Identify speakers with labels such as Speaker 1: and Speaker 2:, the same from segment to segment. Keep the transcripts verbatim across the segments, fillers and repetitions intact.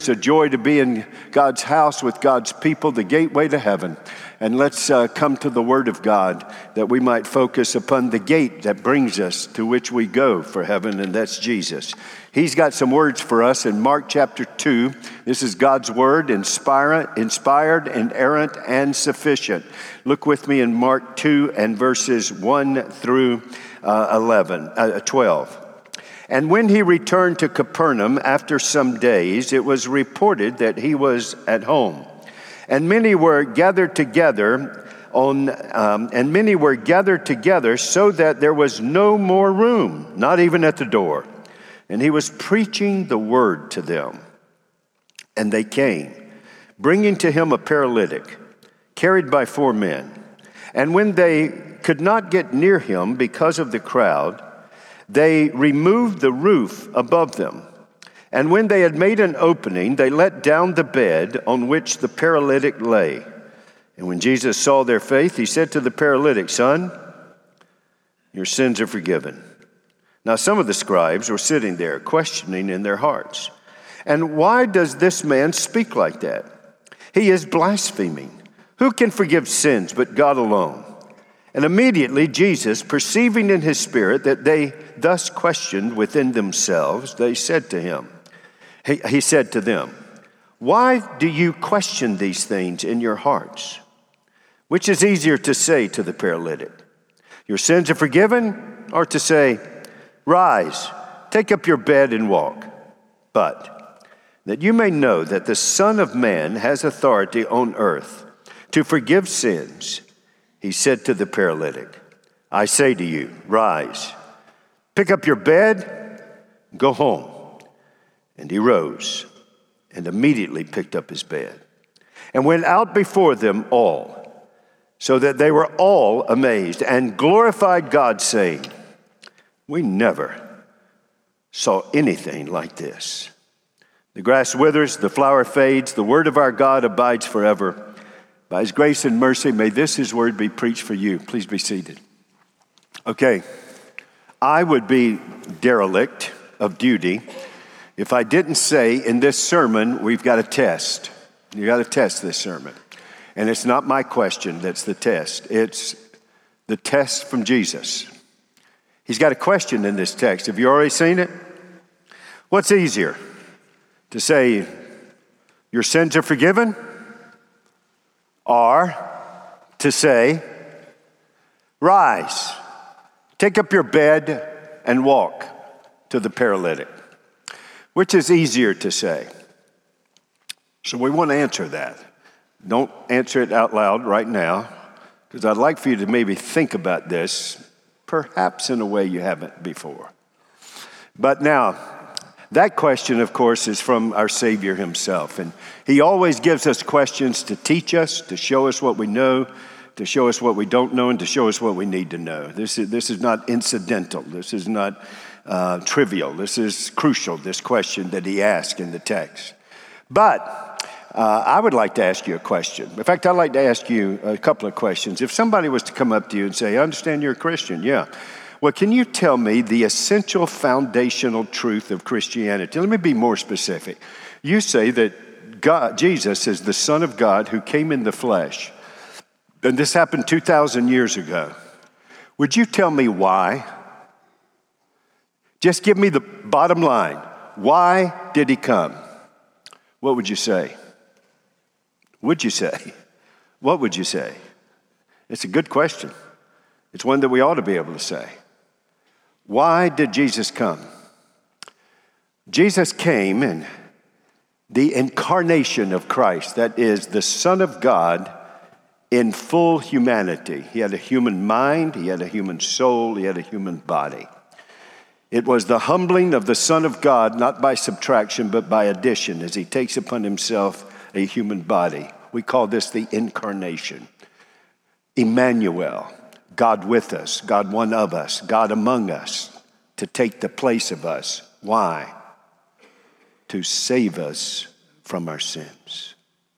Speaker 1: It's a joy to be in God's house with God's people, the gateway to heaven. And let's uh, come to the Word of God that we might focus upon the gate that brings us to which we go for heaven, and that's Jesus. He's got some words for us in Mark chapter two. This is God's Word, inspired, inspired, inerrant, and sufficient. Look with me in Mark two and verses one through uh, eleven, uh, twelve. And when he returned to Capernaum after some days, it was reported that he was at home. And many were gathered together on, um, and many were gathered together so that there was no more room, not even at the door. And he was preaching the word to them. And they came, bringing to him a paralytic, carried by four men. And when they could not get near him because of the crowd, they removed the roof above them. And when they had made an opening, they let down the bed on which the paralytic lay. And when Jesus saw their faith, he said to the paralytic, "Son, your sins are forgiven." Now some of the scribes were sitting there, questioning in their hearts, "And why does this man speak like that? He is blaspheming. Who can forgive sins but God alone?" And immediately Jesus, perceiving in his spirit that they thus questioned within themselves, they said to him, he, he said to them, "Why do you question these things in your hearts? Which is easier to say to the paralytic, 'Your sins are forgiven,' or to say, 'Rise, take up your bed and walk'? But that you may know that the Son of Man has authority on earth to forgive sins," he said to the paralytic, "I say to you, rise, pick up your bed, go home." And he rose and immediately picked up his bed and went out before them all, so that they were all amazed and glorified God, saying, "We never saw anything like this." The grass withers, the flower fades, the word of our God abides forever. By his grace and mercy, may this his word be preached for you. Please be seated. Okay, I would be derelict of duty if I didn't say in this sermon, we've got a test. You got to test this sermon. And it's not my question that's the test. It's the test from Jesus. He's got a question in this text. Have you already seen it? What's easier? To say, "Your sins are forgiven," or to say, "Rise, take up your bed and walk," to the paralytic? Which is easier to say? So we want to answer that. Don't answer it out loud right now, because I'd like for you to maybe think about this, perhaps in a way you haven't before. But now, that question, of course, is from our Savior himself. And he always gives us questions to teach us, to show us what we know, to show us what we don't know, and to show us what we need to know. This is, this is not incidental. This is not uh, trivial. This is crucial, this question that he asked in the text. But uh, I would like to ask you a question. In fact, I'd like to ask you a couple of questions. If somebody was to come up to you and say, "I understand you're a Christian." Yeah. Well, can you tell me the essential foundational truth of Christianity? Let me be more specific. You say that God, Jesus is the Son of God who came in the flesh. And this happened two thousand years ago. Would you tell me why? Just give me the bottom line. Why did he come? What would you say? Would you say? What would you say? It's a good question. It's one that we ought to be able to say. Why did Jesus come? Jesus came in the incarnation of Christ, that is the Son of God in full humanity. He had a human mind, he had a human soul, he had a human body. It was the humbling of the Son of God, not by subtraction, but by addition, as he takes upon himself a human body. We call this the incarnation. Emmanuel, God with us, God one of us, God among us, to take the place of us. Why? To save us from our sins.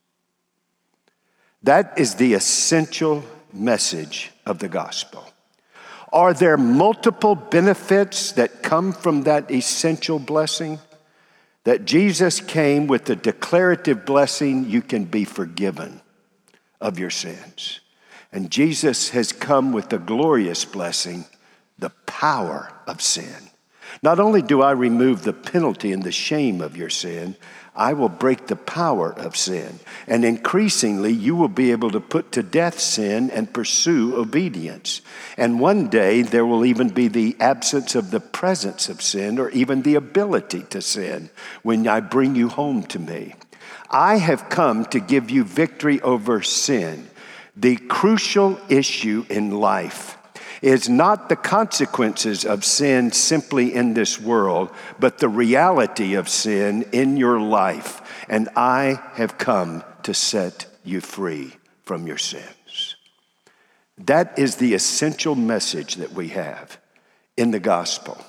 Speaker 1: That is the essential message of the gospel. Are there multiple benefits that come from that essential blessing? that Jesus came with the declarative blessing, you can be forgiven of your sins. And Jesus has come with the glorious blessing, the power of sin. Not only do I remove the penalty and the shame of your sin, I will break the power of sin. And increasingly, you will be able to put to death sin and pursue obedience. And one day, there will even be the absence of the presence of sin or even the ability to sin when I bring you home to me. I have come to give you victory over sin. The crucial issue in life is not the consequences of sin simply in this world, but the reality of sin in your life. And I have come to set you free from your sins. That is the essential message that we have in the gospel.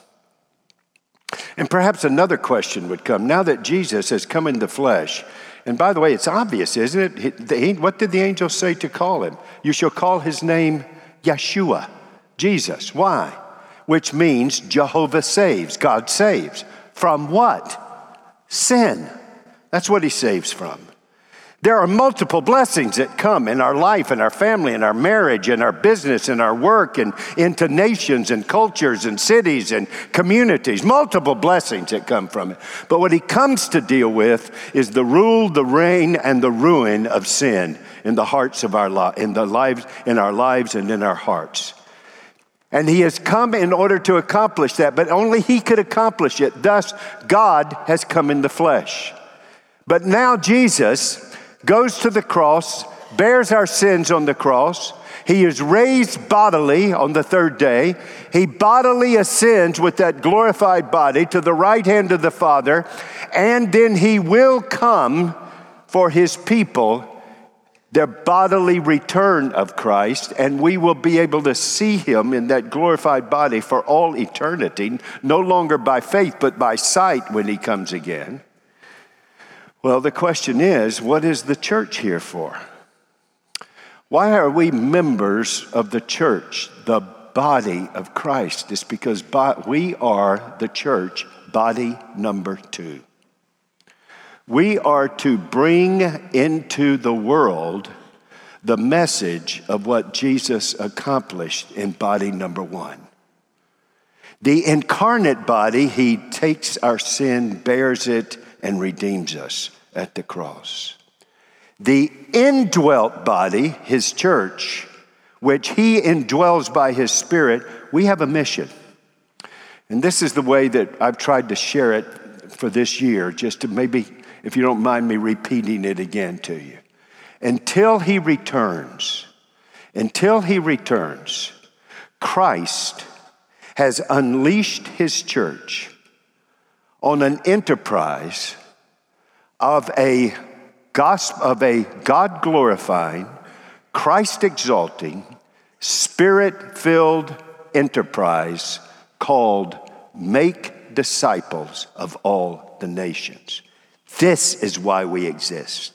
Speaker 1: And perhaps another question would come, now that Jesus has come in the flesh, and by the way, it's obvious, isn't it? What did the angel say to call him? You shall call his name Yeshua. Jesus. Why? Which means Jehovah saves. God saves. From what? Sin. That's what he saves from. There are multiple blessings that come in our life, in our family, in our marriage, in our business, in our work, and into nations and cultures and cities and communities. Multiple blessings that come from it. But what he comes to deal with is the rule, the reign, and the ruin of sin in the hearts of our li- in the lives, in our lives and in our hearts. And he has come in order to accomplish that, but only he could accomplish it. Thus, God has come in the flesh. But now Jesus goes to the cross, bears our sins on the cross. He is raised bodily on the third day. He bodily ascends with that glorified body to the right hand of the Father, and then he will come for his people, the bodily return of Christ, and we will be able to see him in that glorified body for all eternity, no longer by faith, but by sight when he comes again. Well, the question is, what is the church here for? Why are we members of the church, the body of Christ? It's because we are the church, body number two. We are to bring into the world the message of what Jesus accomplished in body number one. The incarnate body, he takes our sin, bears it, and redeems us at the cross. The indwelt body, his church, which he indwells by his Spirit, we have a mission. And this is the way that I've tried to share it for this year, just to maybe, if you don't mind me repeating it again to you. Until he returns, until he returns, Christ has unleashed his church on an enterprise of a gospel, of a God-glorifying, Christ-exalting, Spirit-filled enterprise called Make Disciples of All the Nations. This is why we exist.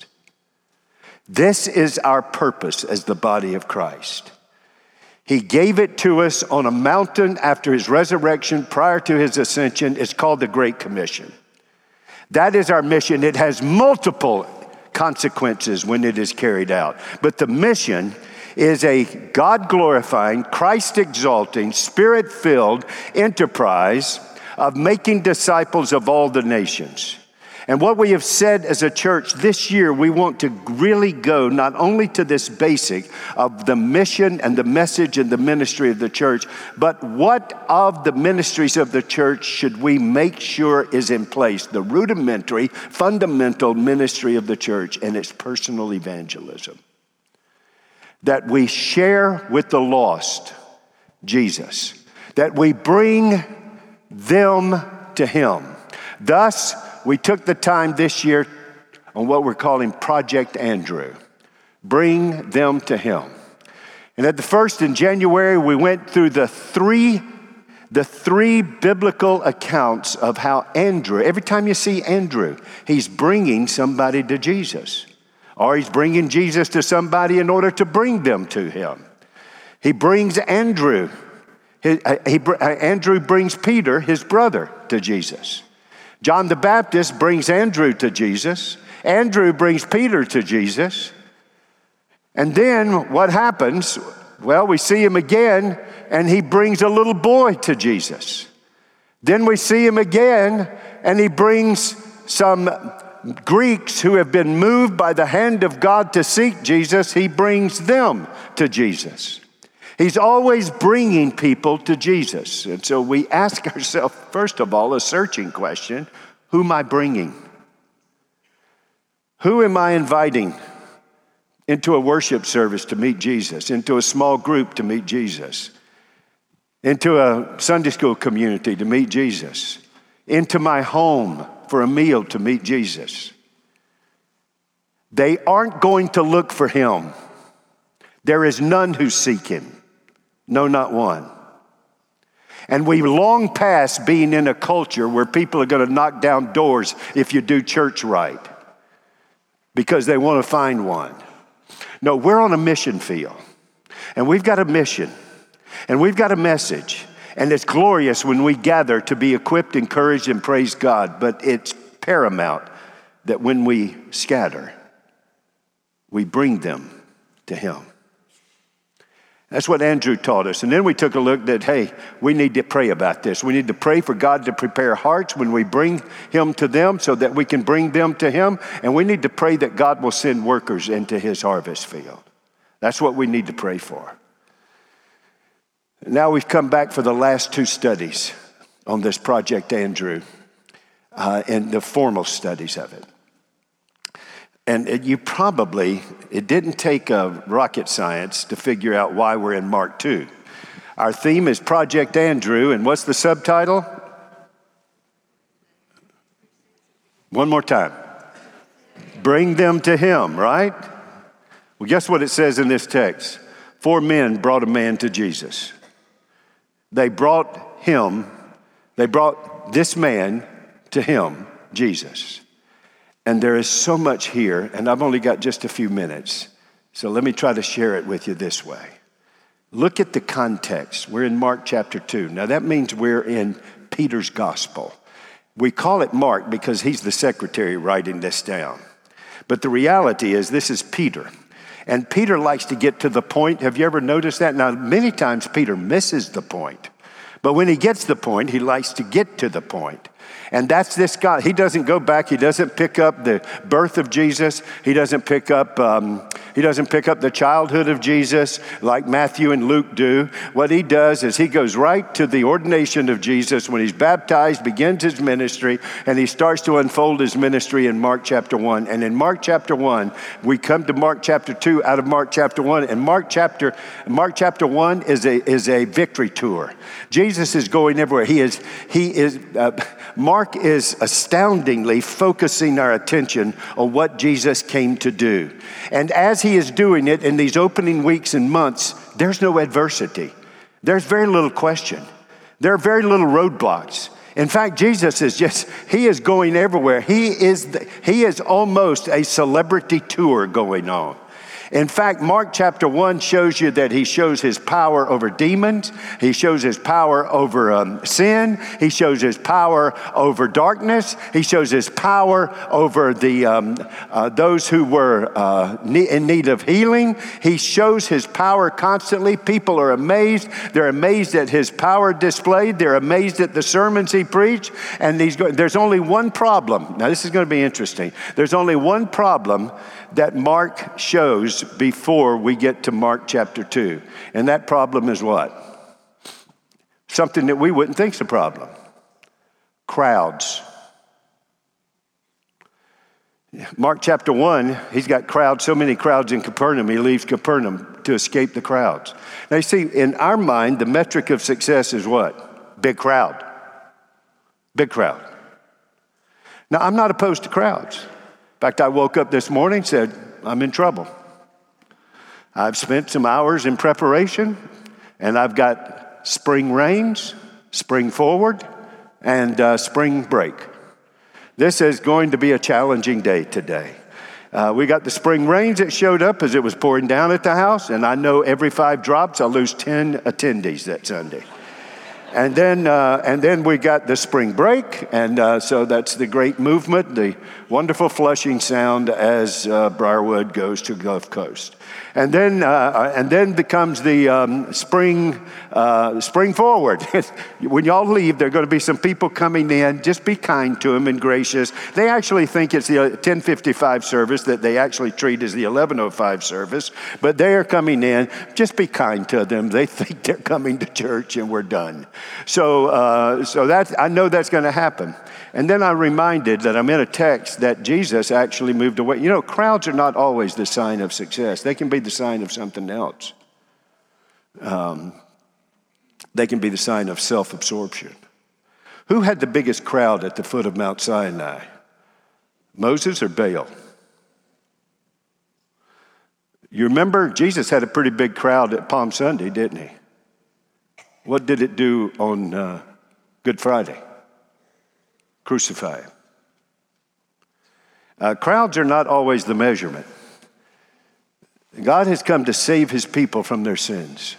Speaker 1: This is our purpose as the body of Christ. He gave it to us on a mountain after his resurrection, prior to his ascension. It's called the Great Commission. That is our mission. It has multiple consequences when it is carried out. But the mission is a God-glorifying, Christ-exalting, Spirit-filled enterprise of making disciples of all the nations. And what we have said as a church this year, we want to really go not only to this basic of the mission and the message and the ministry of the church, but what of the ministries of the church should we make sure is in place? The rudimentary, fundamental ministry of the church and its personal evangelism. That we share with the lost Jesus. That we bring them to him. Thus, we took the time this year on what we're calling Project Andrew. Bring them to him. And at the first in January, we went through the three, the three biblical accounts of how Andrew, every time you see Andrew, he's bringing somebody to Jesus. Or he's bringing Jesus to somebody in order to bring them to him. He brings Andrew. He, he, Andrew brings Peter, his brother, to Jesus. John the Baptist brings Andrew to Jesus. Andrew brings Peter to Jesus. And then what happens? Well, we see him again, and he brings a little boy to Jesus. Then we see him again, and he brings some Greeks who have been moved by the hand of God to seek Jesus. He brings them to Jesus. He's always bringing people to Jesus. And so we ask ourselves, first of all, a searching question: who am I bringing? Who am I inviting into a worship service to meet Jesus, into a small group to meet Jesus, into a Sunday school community to meet Jesus, into my home for a meal to meet Jesus? They aren't going to look for him. There is none who seek him. No, not one. And we long past being in a culture where people are going to knock down doors if you do church right, because they want to find one. No, we're on a mission field, and we've got a mission, and we've got a message, and it's glorious when we gather to be equipped, encouraged, and praise God, but it's paramount that when we scatter, we bring them to him. That's what Andrew taught us. And then we took a look that, hey, we need to pray about this. We need to pray for God to prepare hearts when we bring him to them so that we can bring them to him. And we need to pray that God will send workers into his harvest field. That's what we need to pray for. Now we've come back for the last two studies on this Project Andrew uh, and the formal studies of it. And it, you probably, it didn't take a rocket science to figure out why we're in Mark two. Our theme is Project Andrew, and what's the subtitle? One more time. Bring them to him, right? Well, guess what it says in this text? Four men brought a man to Jesus. They brought him, they brought this man to him, Jesus. And there is so much here, and I've only got just a few minutes. So let me try to share it with you this way. Look at the context. We're in Mark chapter two. Now that means we're in Peter's gospel. We call it Mark because he's the secretary writing this down. But the reality is this is Peter. And Peter likes to get to the point. Have you ever noticed that? Now, many times Peter misses the point. But when he gets the point, he likes to get to the point. And that's this God. He doesn't go back. He doesn't pick up the birth of Jesus. He doesn't pick up, um, he doesn't pick up the childhood of Jesus like Matthew and Luke do. What he does is he goes right to the ordination of Jesus when he's baptized, begins his ministry, and he starts to unfold his ministry in Mark chapter one. And in Mark chapter one, we come to Mark chapter two out of Mark chapter one. And Mark chapter, Mark chapter one is a, is a victory tour. Jesus is going everywhere. He is, he is, uh, Mark is astoundingly focusing our attention on what Jesus came to do. And as he is doing it in these opening weeks and months, there's no adversity. There's very little question. There are very little roadblocks. In fact, Jesus is just, he is going everywhere. He is, the, he is almost a celebrity tour going on. In fact, Mark chapter one shows you that he shows his power over demons. He shows his power over um, sin. He shows his power over darkness. He shows his power over the um, uh, those who were uh, in need of healing. He shows his power constantly. People are amazed. They're amazed at his power displayed. They're amazed at the sermons he preached. And he's go- there's only one problem. Now, this is going to be interesting. There's only one problem that Mark shows before we get to Mark chapter two. And that problem is what? Something that we wouldn't think's a problem. Crowds. Mark chapter one, he's got crowds, so many crowds in Capernaum, he leaves Capernaum to escape the crowds. Now you see, in our mind, the metric of success is what? Big crowd. Big crowd. Now, I'm not opposed to crowds. In fact, I woke up this morning and said, I'm in trouble. I've spent some hours in preparation, and I've got spring rains, spring forward, and uh, spring break. This is going to be a challenging day today. Uh, we got the spring rains that showed up as it was pouring down at the house, and I know every five drops, I'll lose ten attendees that Sunday. And then, uh, and then we got the spring break, and uh, so that's the great movement, the wonderful flushing sound as uh, Briarwood goes to Gulf Coast. And then, uh, and then becomes the um, spring, uh, spring forward. When y'all leave, there are going to be some people coming in. Just be kind to them and gracious. They actually think it's the ten fifty-five service that they actually treat as the eleven oh five service, but they are coming in. Just be kind to them. They think they're coming to church, and we're done. So, uh, so that I know that's going to happen. And then I'm reminded that I'm in a text that Jesus actually moved away. You know, crowds are not always the sign of success. They can be the sign of something else. Um, they can be the sign of self-absorption. Who had the biggest crowd at the foot of Mount Sinai? Moses or Baal? You remember Jesus had a pretty big crowd at Palm Sunday, didn't he? What did it do on uh, Good Friday? Crucify him. Uh, crowds are not always the measurement. God has come to save his people from their sins.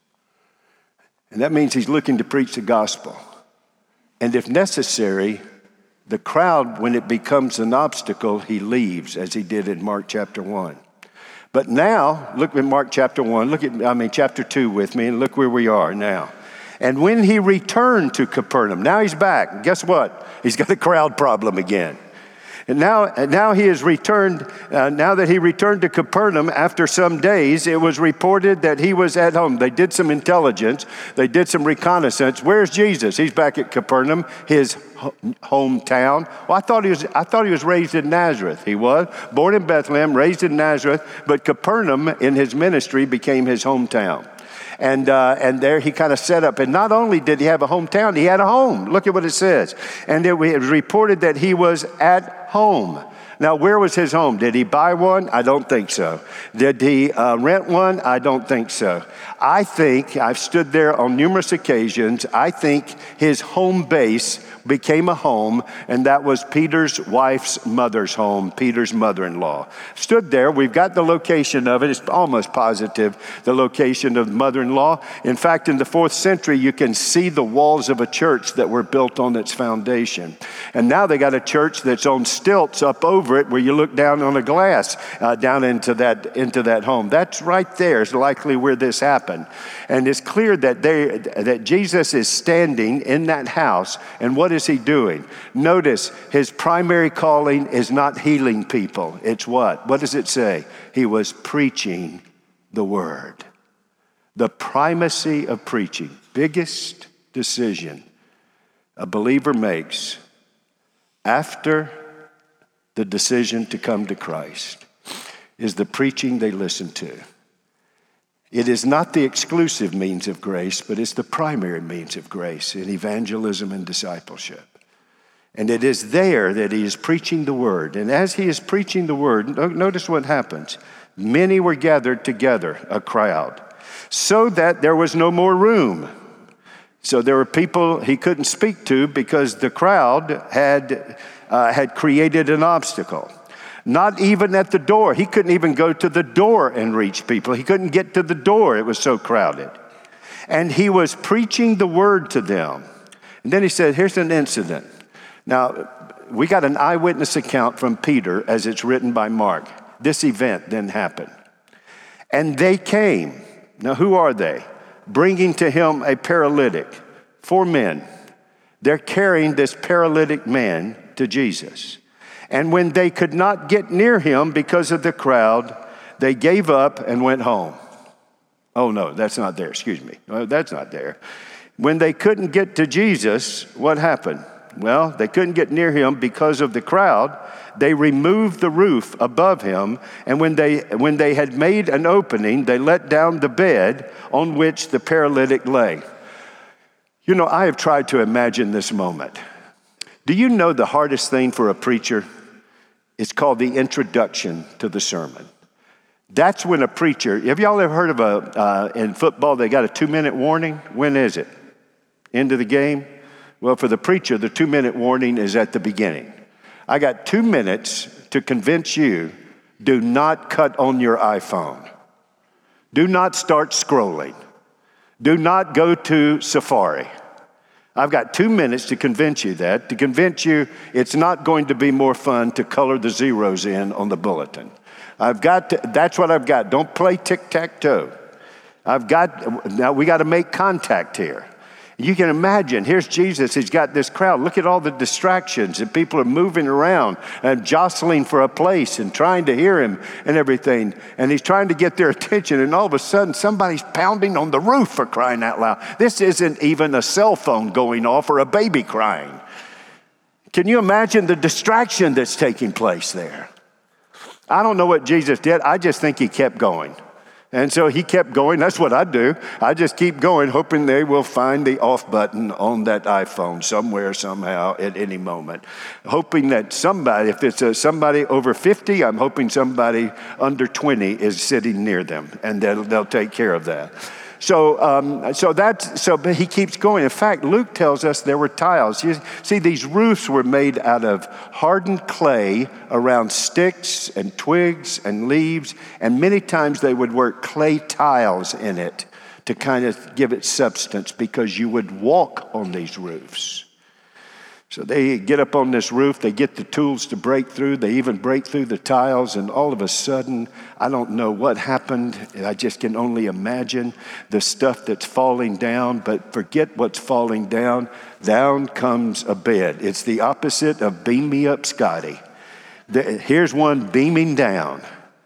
Speaker 1: And that means he's looking to preach the gospel. And if necessary, the crowd, when it becomes an obstacle, he leaves, as he did in Mark chapter one. But now, look at Mark chapter one, look at, I mean, chapter two with me, and look where we are now. And when he returned to Capernaum, now he's back. Guess what? He's got a crowd problem again. And now, and now he has returned, uh, now that he returned to Capernaum after some days, it was reported that he was at home. They did some intelligence. They did some reconnaissance. Where's Jesus? He's back at Capernaum, his ho- hometown. Well, I thought he was, I thought he was raised in Nazareth. He was born in Bethlehem, raised in Nazareth, but Capernaum in his ministry became his hometown. And uh, and there he kind of set up. And not only did he have a hometown, he had a home. Look at what it says. And it, it was reported that he was at home. Now, where was his home? Did he buy one? I don't think so. Did he uh, rent one? I don't think so. I think, I've stood there on numerous occasions, I think his home base became a home, and that was Peter's wife's mother's home, Peter's mother-in-law. Stood there, we've got the location of it, it's almost positive, the location of mother-in-law. In fact, in the fourth century, you can see the walls of a church that were built on its foundation. And now they got a church that's on stilts up over it, where you look down on a glass uh, down into that into that home. That's right there is likely where this happened. And it's clear that they that Jesus is standing in that house, and what is he doing? Notice his primary calling is not healing people. It's what? What does it say? He was preaching the word. The primacy of preaching. Biggest decision a believer makes after the decision to come to Christ is the preaching they listen to. It is not the exclusive means of grace, but it's the primary means of grace in evangelism and discipleship. And it is there that he is preaching the word. And as he is preaching the word, notice what happens. Many were gathered together, a crowd, so that there was no more room. So there were people he couldn't speak to because the crowd had, uh, had created an obstacle. Not even at the door. He couldn't even go to the door and reach people. He couldn't get to the door. It was so crowded. And he was preaching the word to them. And then he said, here's an incident. Now, we got an eyewitness account from Peter as it's written by Mark. This event then happened. And they came. Now, who are they? Bringing to him a paralytic. Four men. They're carrying this paralytic man to Jesus. And when they could not get near him because of the crowd, they gave up and went home. Oh, no, that's not there. Excuse me. Oh, that's not there. When they couldn't get to Jesus, what happened? Well, they couldn't get near him because of the crowd. They removed the roof above him, and when they when they had made an opening, they let down the bed on which the paralytic lay. You know, I have tried to imagine this moment. Do you know the hardest thing for a preacher? It's called the introduction to the sermon. That's when a preacher, have y'all ever heard of a, uh, in football, they got a two-minute warning? When is it? End of the game? Well, for the preacher, the two-minute warning is at the beginning. I got two minutes to convince you, do not cut on your iPhone. Do not start scrolling. Do not go to Safari. I've got two minutes to convince you that, to convince you it's not going to be more fun to color the zeros in on the bulletin. I've got to, that's what I've got. Don't play tic-tac-toe. I've got, now we got to make contact here. You can imagine, here's Jesus, he's got this crowd. Look at all the distractions, and people are moving around and jostling for a place and trying to hear him and everything. And he's trying to get their attention, and all of a sudden somebody's pounding on the roof, for crying out loud. This isn't even a cell phone going off or a baby crying. Can you imagine the distraction that's taking place there? I don't know what Jesus did. I just think he kept going. And so he kept going. That's what I do. I just keep going, hoping they will find the off button on that iPhone somewhere, somehow, at any moment. Hoping that somebody, if it's a, somebody over fifty, I'm hoping somebody under twenty is sitting near them, and they'll, they'll take care of that. So, um, so that's so. But he keeps going. In fact, Luke tells us there were tiles. You see, these roofs were made out of hardened clay around sticks and twigs and leaves, and many times they would work clay tiles in it to kind of give it substance, because you would walk on these roofs. So they get up on this roof, they get the tools to break through, they even break through the tiles, and all of a sudden, I don't know what happened. I just can only imagine the stuff that's falling down, but forget what's falling down. Down comes a bed. It's the opposite of beam me up, Scotty. Here's one beaming down.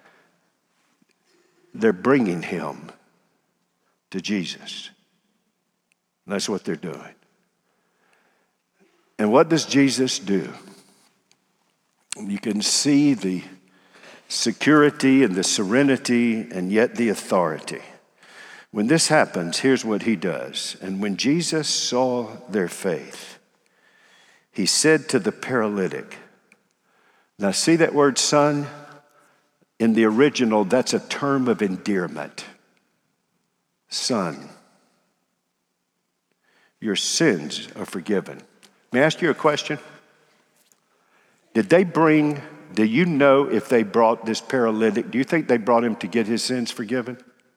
Speaker 1: They're bringing him to Jesus. And that's what they're doing. And what does Jesus do? You can see the security and the serenity and yet the authority. When this happens, here's what he does. And when Jesus saw their faith, he said to the paralytic, now see that word son? In the original, that's a term of endearment. Son, your sins are forgiven. May I ask you a question? Did they bring, do you know if they brought this paralytic, do you think they brought him to get his sins forgiven?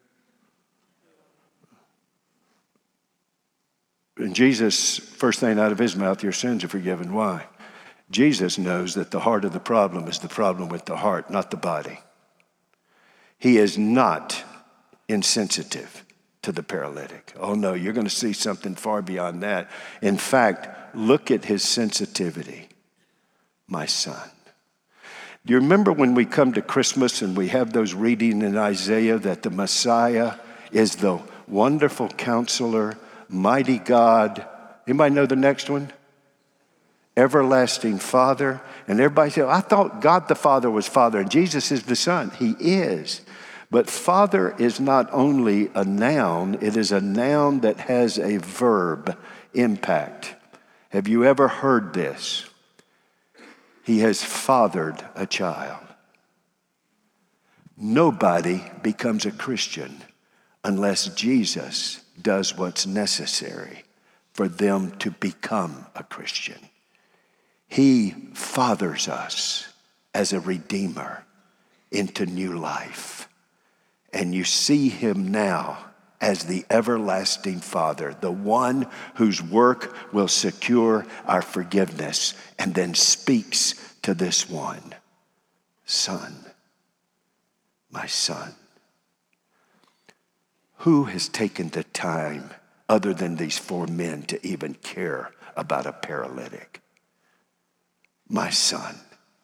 Speaker 1: And Jesus, first thing out of his mouth, your sins are forgiven. Why? Jesus knows that the heart of the problem is the problem with the heart, not the body. He is not insensitive to the paralytic. Oh no, you're going to see something far beyond that. In fact, look at his sensitivity. My son. Do you remember when we come to Christmas and we have those reading in Isaiah that the Messiah is the wonderful counselor, mighty God? Anybody know the next one? Everlasting Father. And everybody said, I thought God the Father was Father and Jesus is the Son. He is. But Father is not only a noun, it is a noun that has a verb impact. Have you ever heard this? He has fathered a child. Nobody becomes a Christian unless Jesus does what's necessary for them to become a Christian. He fathers us as a redeemer into new life. And you see him now as the everlasting Father, the one whose work will secure our forgiveness, and then speaks to this one, Son, my son. Who has taken the time, other than these four men, to even care about a paralytic? My son.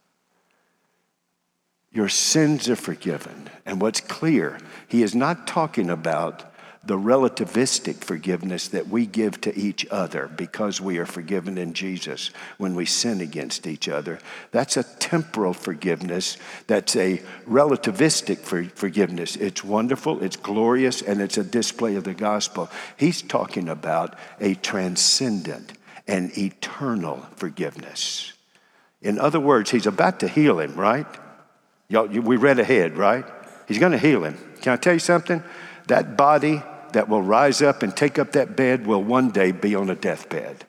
Speaker 1: Your sins are forgiven. And what's clear, he is not talking about the relativistic forgiveness that we give to each other because we are forgiven in Jesus when we sin against each other. That's a temporal forgiveness. That's a relativistic for forgiveness. It's wonderful, it's glorious, and it's a display of the gospel. He's talking about a transcendent and eternal forgiveness. In other words, he's about to heal him, right? Y'all, we read ahead, right? He's going to heal him. Can I tell you something? That body that will rise up and take up that bed will one day be on a deathbed.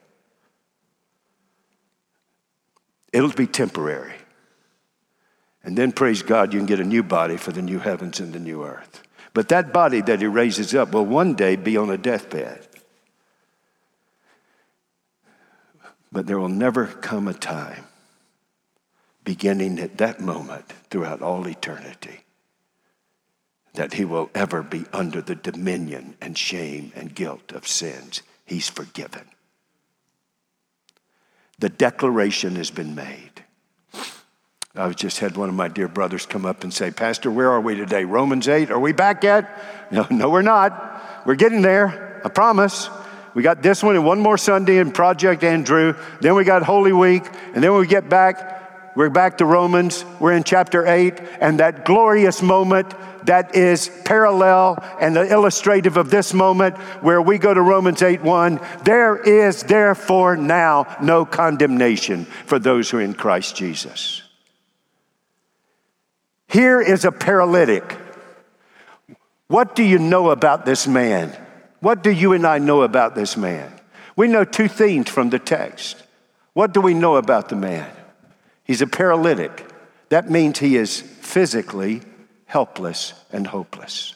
Speaker 1: It'll be temporary. And then, praise God, you can get a new body for the new heavens and the new earth. But that body that he raises up will one day be on a deathbed. But there will never come a time, beginning at that moment throughout all eternity, that he will ever be under the dominion and shame and guilt of sins. He's forgiven. The declaration has been made. I just had one of my dear brothers come up and say, Pastor, where are we today? Romans eight, are we back yet? No, no, we're not. We're getting there, I promise. We got this one and one more Sunday in Project Andrew. Then we got Holy Week. And then when we get back, we're back to Romans. We're in chapter eight. And that glorious moment that is parallel and illustrative of this moment where we go to Romans eight one. There is therefore now no condemnation for those who are in Christ Jesus. Here is a paralytic. What do you know about this man? What do you and I know about this man? We know two things from the text. What do we know about the man? He's a paralytic. That means he is physically helpless and hopeless.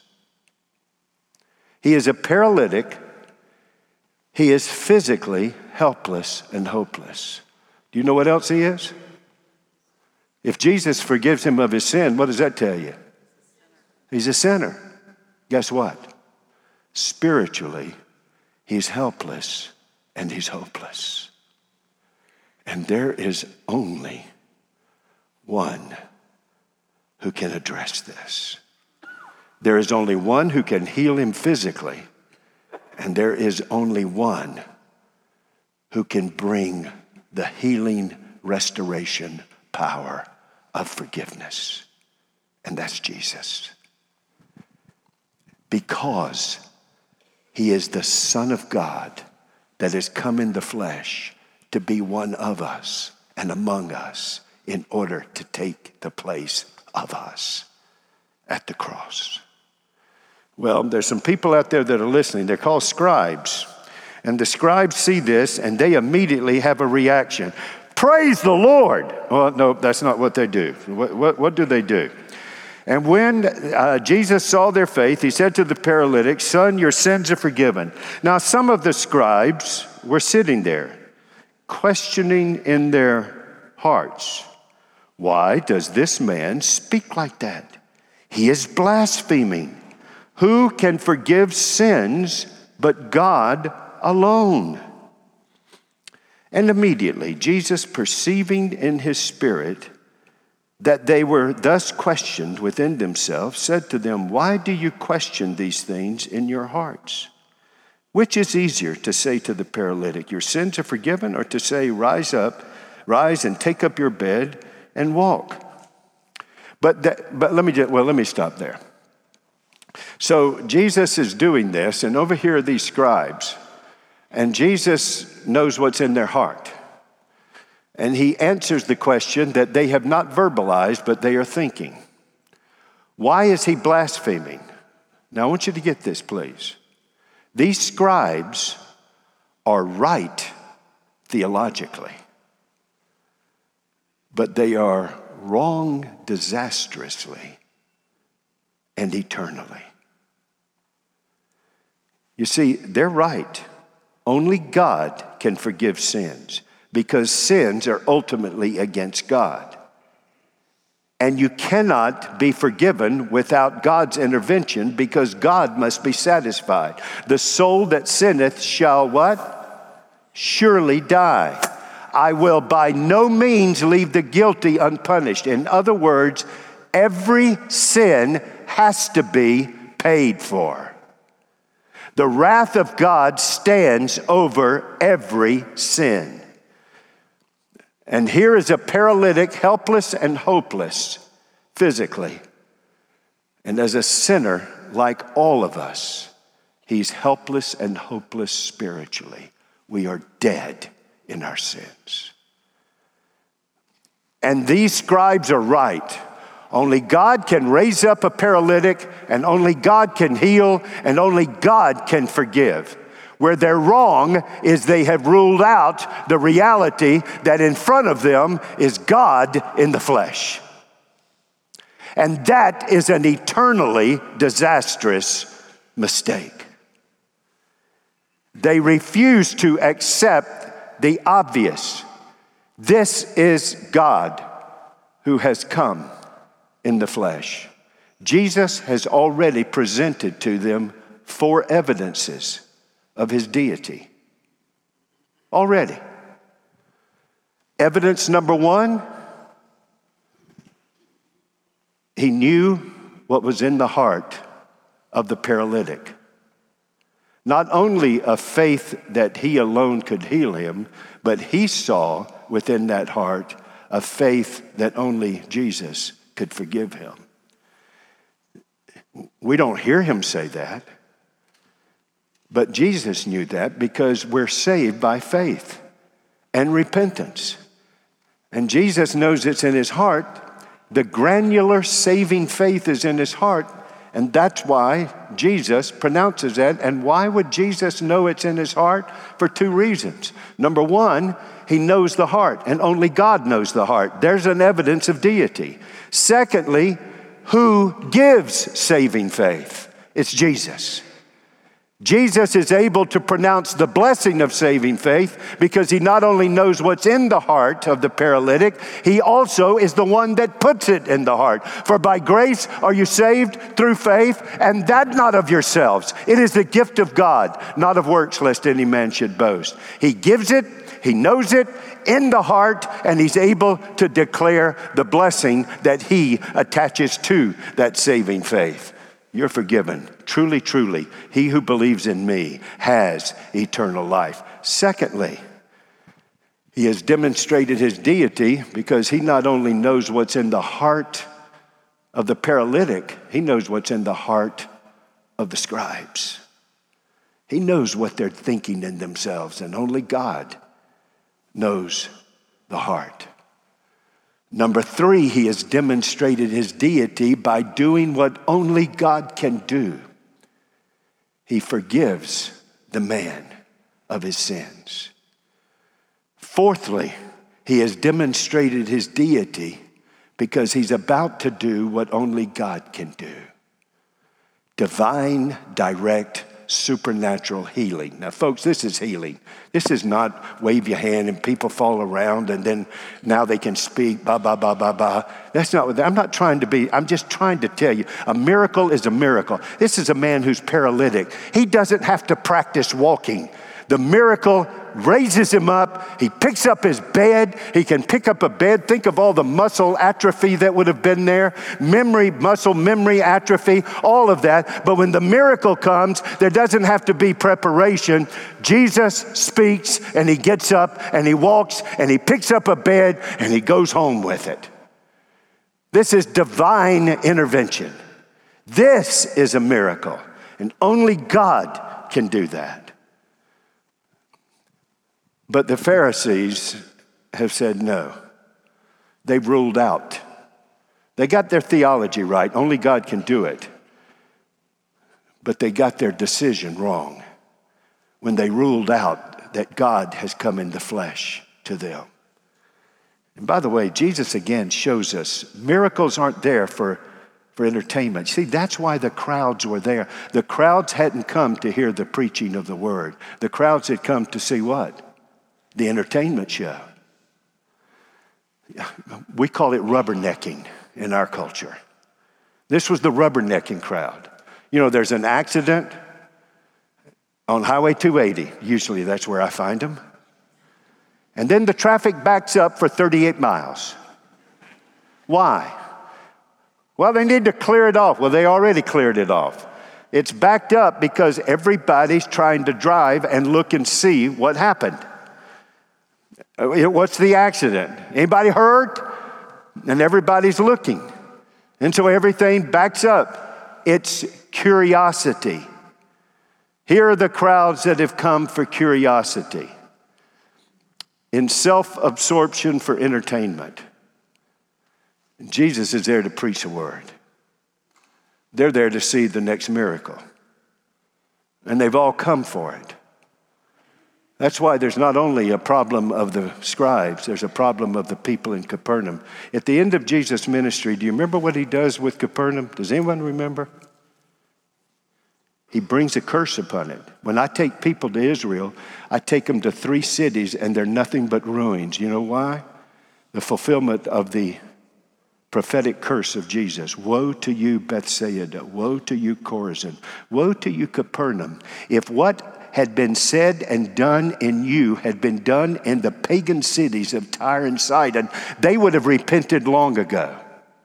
Speaker 1: He is a paralytic. He is physically helpless and hopeless. Do you know what else he is? If Jesus forgives him of his sin, what does that tell you? He's a sinner. Guess what? Spiritually, he's helpless and he's hopeless. And there is only one who can address this. There is only one who can heal him physically, and there is only one who can bring the healing, restoration, power of forgiveness, and that's Jesus. Because he is the Son of God that has come in the flesh to be one of us and among us in order to take the place of us at the cross. Well, there's some people out there that are listening. They're called scribes. And the scribes see this and they immediately have a reaction. Praise the Lord. Well, no, that's not what they do. What, what, what do they do? And when uh, Jesus saw their faith, he said to the paralytic, Son, your sins are forgiven. Now, some of the scribes were sitting there, questioning in their hearts, why does this man speak like that? He is blaspheming. Who can forgive sins but God alone? And immediately, Jesus, perceiving in his spirit that they were thus questioned within themselves, said to them, why do you question these things in your hearts? Which is easier to say to the paralytic, your sins are forgiven, or to say, rise up, rise and take up your bed and walk? But that, but let me just, well, let me stop there. So Jesus is doing this, and over here are these scribes, and Jesus knows what's in their heart. And he answers the question that they have not verbalized, but they are thinking. Why is he blaspheming? Now, I want you to get this, please. These scribes are right theologically, but they are wrong disastrously and eternally. You see, they're right. Only God can forgive sins, because sins are ultimately against God. And you cannot be forgiven without God's intervention, because God must be satisfied. The soul that sinneth shall what? Surely die. I will by no means leave the guilty unpunished. In other words, every sin has to be paid for. The wrath of God stands over every sin. And here is a paralytic, helpless and hopeless physically. And as a sinner, like all of us, he's helpless and hopeless spiritually. We are dead in our sins. And these scribes are right. Only God can raise up a paralytic, and only God can heal, and only God can forgive. Where they're wrong is they have ruled out the reality that in front of them is God in the flesh. And that is an eternally disastrous mistake. They refuse to accept the obvious. This is God who has come in the flesh. Jesus has already presented to them four evidences of his deity. Already. Evidence number one, he knew what was in the heart of the paralytic. Not only a faith that he alone could heal him, but he saw within that heart a faith that only Jesus could forgive him. We don't hear him say that, but Jesus knew that because we're saved by faith and repentance. And Jesus knows it's in his heart. The granular saving faith is in his heart. And that's why Jesus pronounces that. And why would Jesus know it's in his heart? For two reasons. Number one, he knows the heart, and only God knows the heart. There's an evidence of deity. Secondly, who gives saving faith? It's Jesus. Jesus is able to pronounce the blessing of saving faith because he not only knows what's in the heart of the paralytic, he also is the one that puts it in the heart. For by grace are you saved through faith, and that not of yourselves. It is the gift of God, not of works, lest any man should boast. He gives it, he knows it in the heart, and he's able to declare the blessing that he attaches to that saving faith. You're forgiven. Truly, truly, he who believes in me has eternal life. Secondly, he has demonstrated his deity because he not only knows what's in the heart of the paralytic, he knows what's in the heart of the scribes. He knows what they're thinking in themselves, and only God knows the heart. Number three, he has demonstrated his deity by doing what only God can do. He forgives the man of his sins. Fourthly, he has demonstrated his deity because he's about to do what only God can do. Divine, direct, supernatural healing. Now, folks, this is healing. This is not wave your hand and people fall around and then now they can speak, ba, ba, ba, ba, ba. That's not what, I'm not trying to be, I'm just trying to tell you, a miracle is a miracle. This is a man who's paralytic. He doesn't have to practice walking. The miracle raises him up. He picks up his bed. He can pick up a bed. Think of all the muscle atrophy that would have been there. Memory, muscle memory atrophy, all of that. But when the miracle comes, there doesn't have to be preparation. Jesus speaks and he gets up and he walks and he picks up a bed and he goes home with it. This is divine intervention. This is a miracle. And only God can do that. But the Pharisees have said no. They've ruled out. They got their theology right. Only God can do it. But they got their decision wrong when they ruled out that God has come in the flesh to them. And by the way, Jesus again shows us miracles aren't there for, for entertainment. See, that's why the crowds were there. The crowds hadn't come to hear the preaching of the word. The crowds had come to see what? The entertainment show. We call it rubbernecking in our culture. This was the rubbernecking crowd. You know, there's an accident on Highway two eighty. Usually that's where I find them. And then the traffic backs up for thirty-eight miles. Why? Well, they need to clear it off. Well, they already cleared it off. It's backed up because everybody's trying to drive and look and see what happened. What's the accident? Anybody hurt? And everybody's looking. And so everything backs up. It's curiosity. Here are the crowds that have come for curiosity. In self-absorption for entertainment. Jesus is there to preach a word. They're there to see the next miracle. And they've all come for it. That's why there's not only a problem of the scribes, there's a problem of the people in Capernaum. At the end of Jesus' ministry, do you remember what he does with Capernaum? Does anyone remember? he brings a curse upon it. When I take people to Israel, I take them to three cities and they're nothing but ruins. You know why? The fulfillment of the prophetic curse of Jesus. Woe to you, Bethsaida. Woe to you, Chorazin. Woe to you, Capernaum. If what had been said and done in you had been done in the pagan cities of Tyre and Sidon, they would have repented long ago.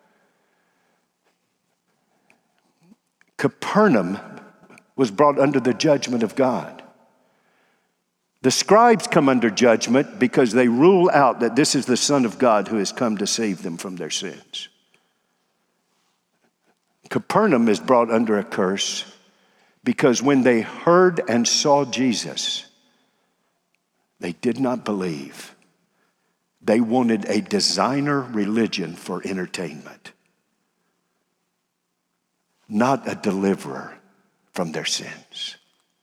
Speaker 1: Capernaum was brought under the judgment of God. The scribes come under judgment because they rule out that this is the Son of God who has come to save them from their sins. Capernaum is brought under a curse because when they heard and saw Jesus, they did not believe. They wanted a designer religion for entertainment, not a deliverer from their sins.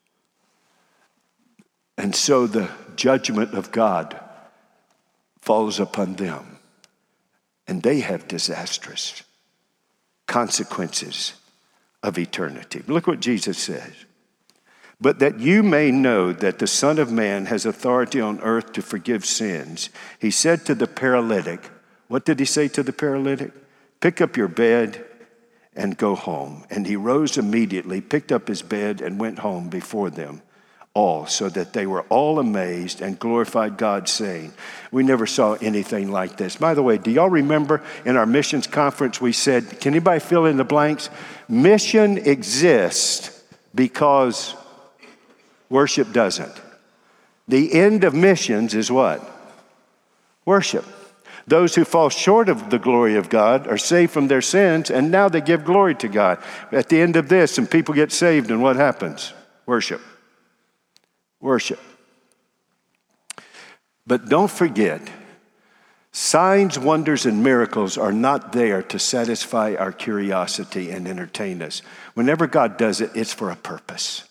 Speaker 1: And so the judgment of God falls upon them, and they have disastrous consequences of eternity. Look what Jesus says. But that you may know that the Son of Man has authority on earth to forgive sins, he said to the paralytic, what did he say to the paralytic? Pick up your bed and go home. And he rose immediately, picked up his bed, and went home before them all, so that they were all amazed and glorified God, saying, we never saw anything like this. By the way, do y'all remember in our missions conference we said, can anybody fill in the blanks? Mission exists because worship doesn't. The end of missions is what? Worship. Those who fall short of the glory of God are saved from their sins, and now they give glory to God. At the end of this, and people get saved, and what happens? Worship. Worship. But don't forget, signs, wonders, and miracles are not there to satisfy our curiosity and entertain us. Whenever God does it, it's for a purpose.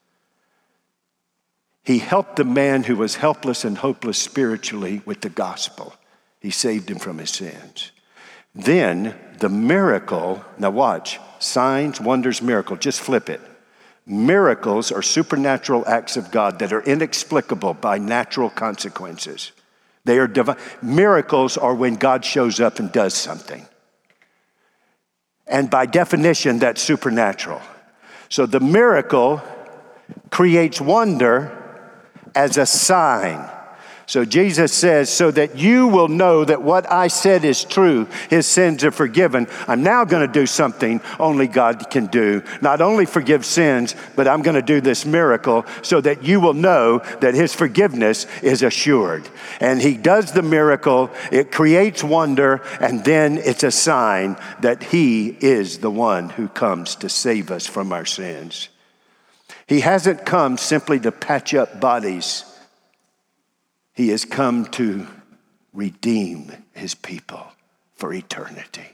Speaker 1: He helped the man who was helpless and hopeless spiritually with the gospel. He saved him from his sins. Then the miracle, now watch, signs, wonders, miracle, just flip it. Miracles are supernatural acts of God that are inexplicable by natural consequences. They are divine. Miracles are when God shows up and does something. And by definition, that's supernatural. So the miracle creates wonder as a sign. So Jesus says, so that you will know that what I said is true, his sins are forgiven. I'm now going to do something only God can do. Not only forgive sins, but I'm going to do this miracle so that you will know that his forgiveness is assured. And he does the miracle, it creates wonder, and then it's a sign that he is the one who comes to save us from our sins. He hasn't come simply to patch up bodies. He has come to redeem his people for eternity.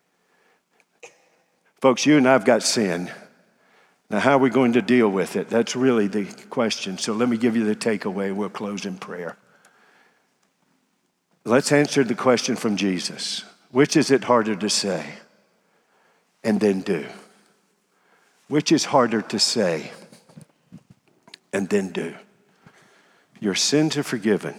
Speaker 1: Folks, you and I have got sin. Now, how are we going to deal with it? That's really the question. So let me give you the takeaway. We'll close in prayer. Let's answer the question from Jesus. Which is it harder to say and then do? Which is harder to say and then do? Your sins are forgiven.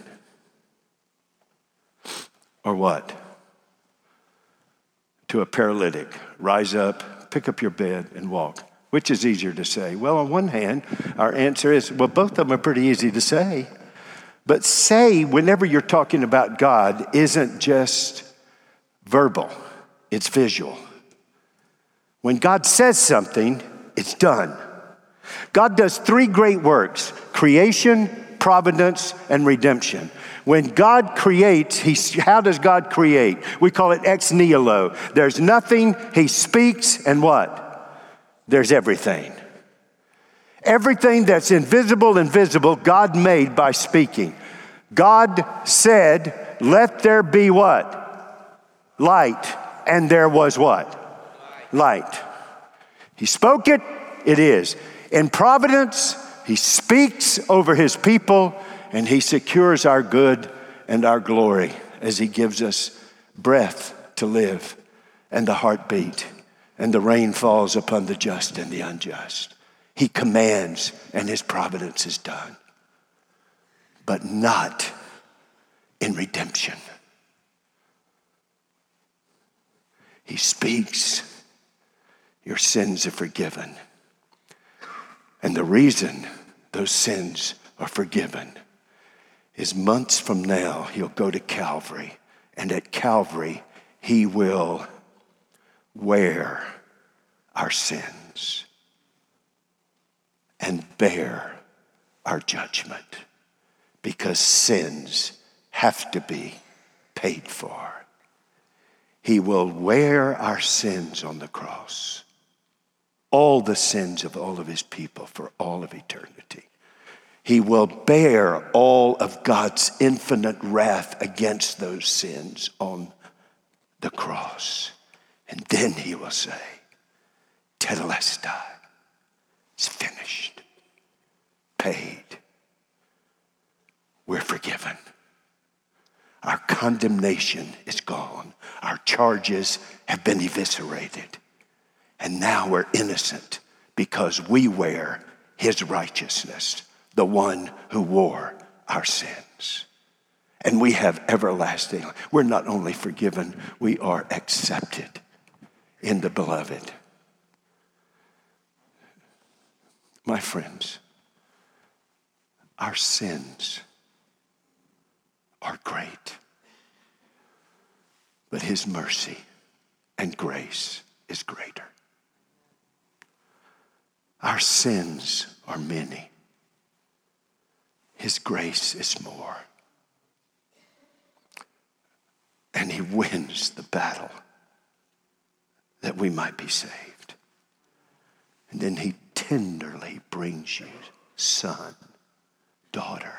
Speaker 1: Or what? To a paralytic, rise up, pick up your bed, and walk. Which is easier to say? Well, on one hand, our answer is, well, both of them are pretty easy to say. But say, whenever you're talking about God, isn't just verbal, it's visual. When God says something, it's done. God does three great works: creation, providence, and redemption. When God creates, he, how does God create? We call it ex nihilo. There's nothing, he speaks, and what? There's everything. Everything that's invisible and visible, God made by speaking. God said, let there be what? Light. And there was what? Light. He spoke it, it is. In providence, he speaks over his people, and he secures our good and our glory as he gives us breath to live and the heartbeat, and the rain falls upon the just and the unjust. He commands and his providence is done. But not in redemption. He speaks, your sins are forgiven. And the reason those sins are forgiven is months from now, he'll go to Calvary. And at Calvary, he will wear our sins and bear our judgment, because sins have to be paid for. He will wear our sins on the cross, all the sins of all of his people for all of eternity. He will bear all of God's infinite wrath against those sins on the cross. And then he will say, Tetelestai, it's finished, paid. We're forgiven. Our condemnation is gone. Our charges have been eviscerated. And now we're innocent because we wear his righteousness, the one who wore our sins. And we have everlasting. We're not only forgiven, we are accepted in the beloved. My friends, our sins are great, but his mercy and grace is greater. Our sins are many. His grace is more. And he wins the battle that we might be saved. And then he tenderly brings you, son, daughter.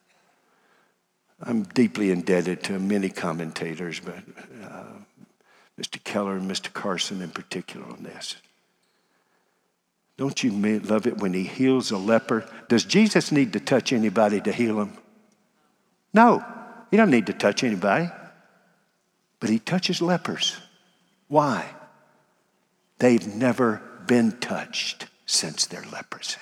Speaker 1: I'm deeply indebted to many commentators, but uh, Mister Keller and Mister Carson in particular on this. Don't you love it when he heals a leper? Does Jesus need to touch anybody to heal him? No, he doesn't need to touch anybody. But he touches lepers. Why? They've never been touched since their leprosy.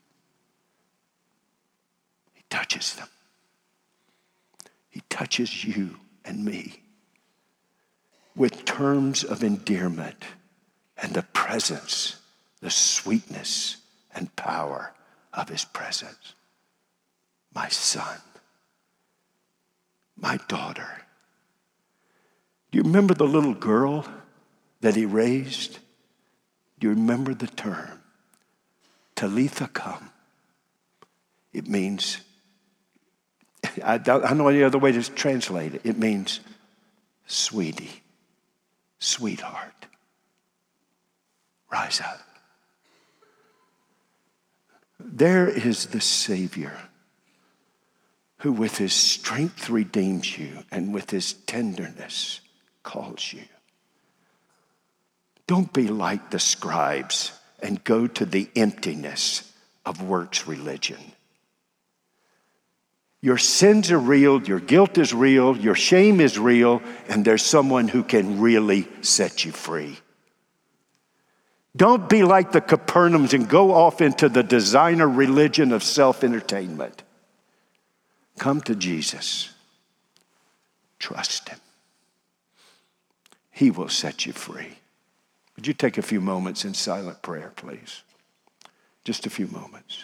Speaker 1: He touches them. He touches you and me with terms of endearment and the presence, the sweetness and power of his presence. My son, my daughter. Do you remember the little girl that he raised? Do you remember the term? Talitha cum. It means, I don't, I don't know any other way to translate it. It means sweetie, sweetheart, rise up. There is the Savior who with his strength redeems you and with his tenderness calls you. Don't be like the scribes and go to the emptiness of works religion. Your sins are real, your guilt is real, your shame is real, and there's someone who can really set you free. Don't be like the Capernaums and go off into the designer religion of self-entertainment. Come to Jesus. Trust him. He will set you free. Would you take a few moments in silent prayer, please? Just a few moments.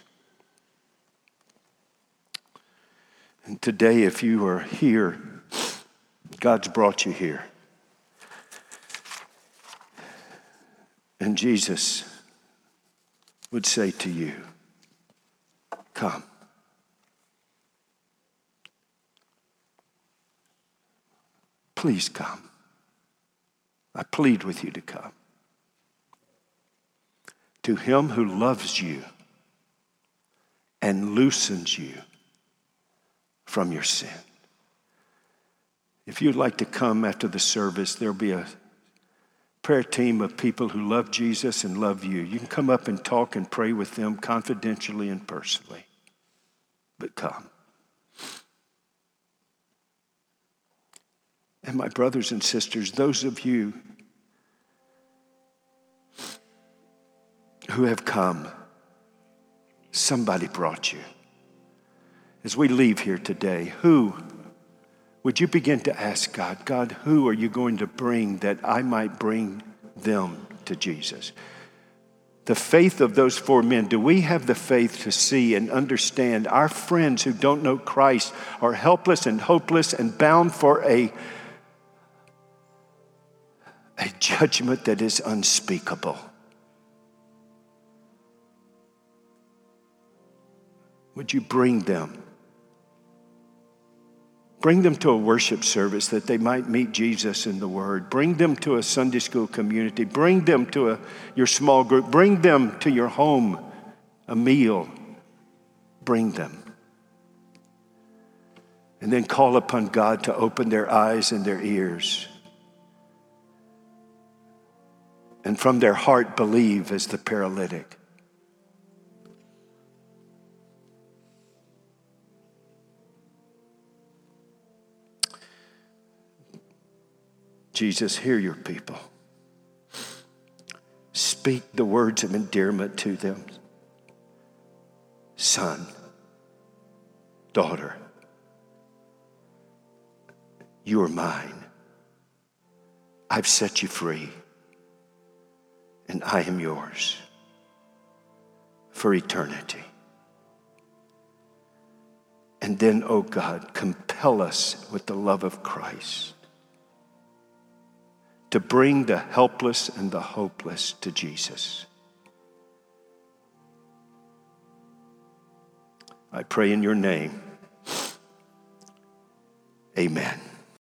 Speaker 1: And today, if you are here, God's brought you here. And Jesus would say to you, come. Please come. I plead with you to come. To him who loves you and loosens you from your sin. If you'd like to come after the service, there'll be a prayer team of people who love Jesus and love you. You can come up and talk and pray with them confidentially and personally. But come. And my brothers and sisters, those of you who have come Somebody brought you. As we leave here today, who would you begin to ask God, God, who are you going to bring that I might bring them to Jesus? The faith of those four men, do we have the faith to see and understand our friends who don't know Christ are helpless and hopeless and bound for a, a judgment that is unspeakable? Would you bring them? Bring them to a worship service that they might meet Jesus in the Word. Bring them to a Sunday school community. Bring them to a, your small group. Bring them to your home, a meal. Bring them. And then call upon God to open their eyes and their ears. And from their heart believe as the paralytic. Jesus, hear your people. Speak the words of endearment to them. Son, daughter, you are mine. I've set you free, and I am yours for eternity. And then, oh God, compel us with the love of Christ to bring the helpless and the hopeless to Jesus. I pray in your name. Amen.